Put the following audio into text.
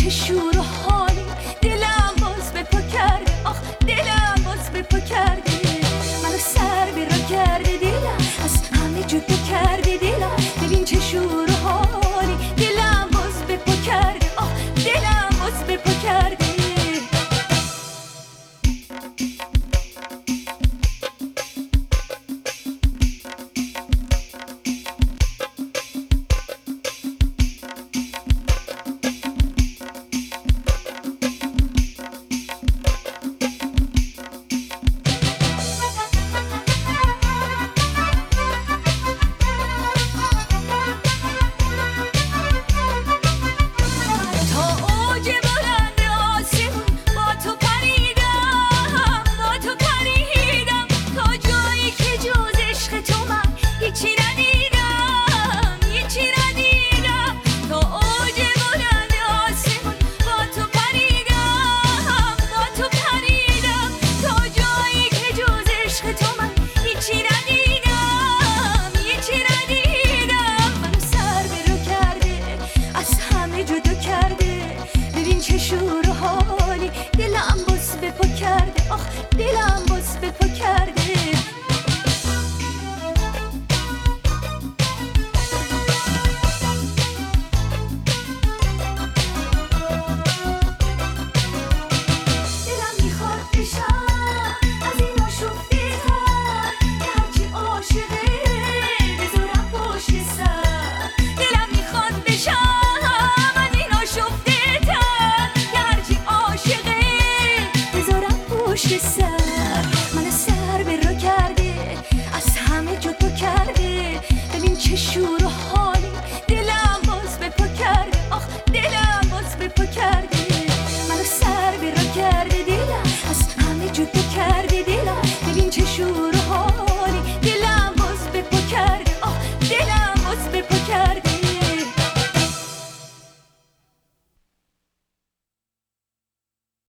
چه شور و حالی، دلم باز به پا کرده، آخ دلم باز به پا کرده. منو سر به را کرده دلم، از همه جدا کرده دلم. ببین چه شور و حالی، دلم باز به پا کرده، آخ دلم باز به پا کرده. چه شور و حالی، دلم باز به پا کرده، آخ دلم باز به پا